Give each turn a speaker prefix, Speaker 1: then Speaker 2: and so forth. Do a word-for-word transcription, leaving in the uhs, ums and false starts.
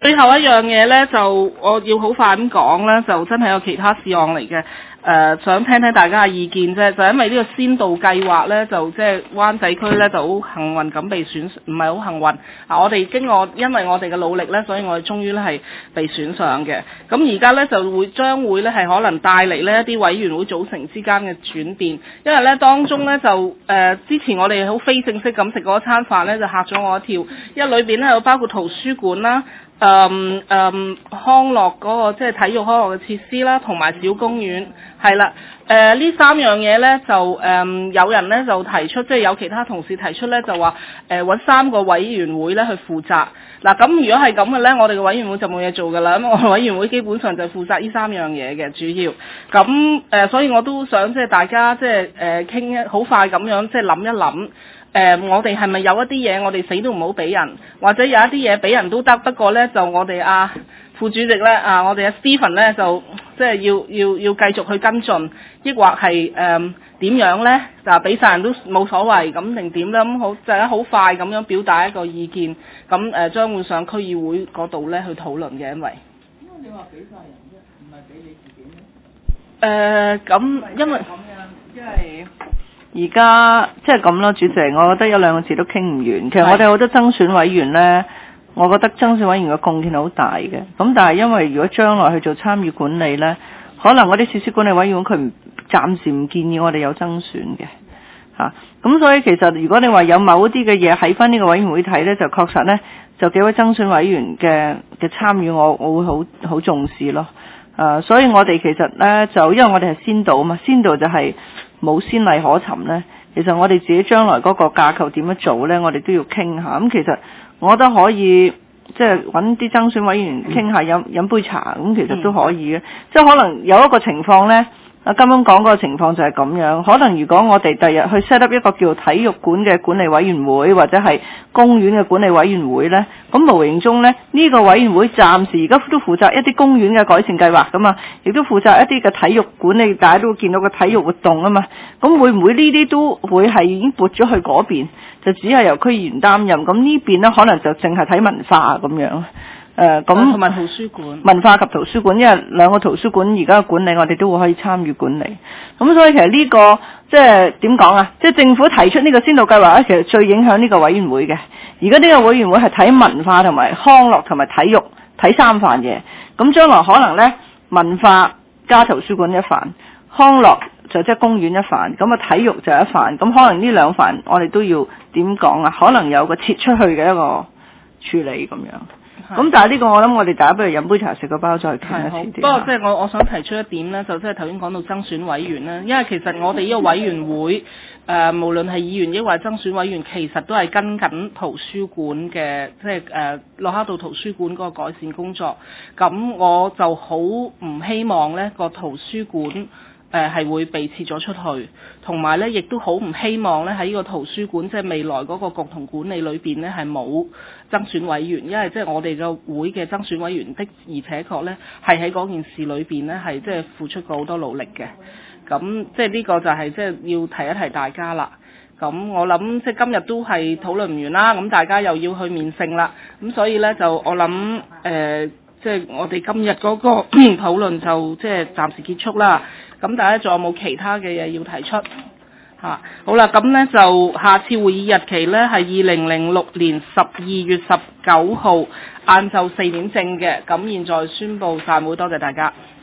Speaker 1: 最後一樣嘢咧，就我要好快咁講咧，就真係有其他事項嚟嘅。誒、呃，想聽聽大家嘅意見啫，就因為呢個先導計劃咧，就即係灣仔區咧就好幸運咁被選，唔係好幸運啊！我哋經過因為我哋嘅努力咧，所以我哋終於咧係被選上嘅。咁而家咧就會將會咧係可能帶嚟呢一啲委員會組成之間嘅轉變，因為咧當中咧就誒、呃、之前我哋好非正式咁食嗰餐飯咧就嚇咗我一跳，因為裏邊咧有包括圖書館啦。誒、嗯、誒、嗯、康樂嗰、那個即係體育康樂嘅設施啦，同埋小公園係啦。誒呢、呃、三樣嘢咧就誒、嗯、有人咧就提出，即係有其他同事提出咧就話誒揾三個委員會咧去負責。嗱咁如果係咁嘅咧，我哋嘅委員會就冇嘢做㗎啦。咁我哋委員會基本上就負責呢三樣嘢嘅主要。咁誒、呃、所以我都想即係大家即係誒傾好快咁樣即係諗一諗。誒、呃，我哋係咪有一啲嘢，我哋死都唔好俾人，或者有一啲嘢俾人都得，不過呢，就我哋啊副主席呢，啊，我哋阿 Stephen 呢，就即係要要要繼續去跟進，抑或係誒點樣呢？就俾晒人都冇所謂咁定點呢？咁好就係好快咁樣表達一個意見，咁誒將會上區議會嗰度呢去討論嘅，因為
Speaker 2: 點解你話俾晒人啫，唔係俾你自己呢？
Speaker 1: 誒咁、呃、因為
Speaker 2: 咁樣，即係。而家即係咁咯，主席，我覺得有兩個字都傾唔完。其實我哋好多爭選委員呢，我覺得爭選委員嘅貢獻好大嘅。咁但係因為如果將來去做參與管理呢，可能嗰啲設施管理委員會佢唔暫時唔建議我哋有爭選嘅嚇。咁、啊、所以其實如果你話有某一啲嘅嘢喺翻呢個委員會睇呢，就確實呢，就幾位爭選委員嘅嘅參與我，我我會好好重視咯。啊，所以我哋其實呢，就因為我哋係先導啊嘛，先導就係、是。冇先例可尋呢，其實我哋自己將來嗰個架構點樣做呢，我哋都要傾下。咁其實我覺得可以，即係揾啲爭選委員傾下飲飲杯茶，咁其實都可以嘅。即係可能有一個情況呢，啊啱啱講嗰個情況就係咁樣。可能如果我哋第日去 set up 一個叫體育館嘅管理委員會，或者係公園嘅管理委員會呢，咁無形中呢，呢個委員會暫時而家都負責一啲公園嘅改善計劃噶嘛，亦都負責一啲嘅體育管理，大家都會見到個體育活動啊嘛。咁會唔會呢啲都會係已經撥咗去嗰邊，就只係由區議員擔任？咁呢邊呢，可能就淨係睇文化咁樣。誒咁
Speaker 1: 同埋圖書館、
Speaker 2: 文化及圖書館，因為兩個圖書館而家嘅管理，我哋都會可以參與管理。咁所以其實呢、這個即係點講啊？即係政府提出呢個先導計劃咧，其實最影響呢個委員會嘅。而家呢個委員會係睇文化同埋康樂同埋體育睇三範嘢。咁將來可能呢，文化加圖書館一範，康樂就即係公園一範，咁啊體育就一範。咁可能呢兩範我哋都要點講啊？可能有個撤出去嘅一個處理咁樣。咁但係呢個我諗我哋大家不如飲杯茶食個包再傾一次。
Speaker 1: 不過即係我我想提出一點呢，就即係頭先講到爭選委員呢，因為其實我哋呢個委員會誒、呃，無論係議員抑或爭選委員，其實都係跟緊圖書館嘅，即係誒駱克道圖書館嗰個改善工作。咁我就好唔希望呢個圖書館誒係、呃、會被撤咗出去，同埋咧，亦都好唔希望咧喺呢個圖書館即係未來嗰個共同管理裏邊咧係冇爭選委員，因為即係我哋嘅會嘅爭選委員的而且確咧係喺嗰件事裏邊咧係即係付出過好多努力嘅。咁即係呢個就係即係要提一提大家啦。咁我諗即係今日都係討論唔完啦，咁大家又要去面聖啦，咁所以咧就我諗誒。呃即係我哋今日嗰個討論就即係暫時結束啦。咁大家仲有冇其他嘅嘢要提出？嚇、啊，好啦，咁呢就下次會議日期呢係二零零六年十二月十九號晏晝四點正嘅。咁現在宣布散會，多謝大家。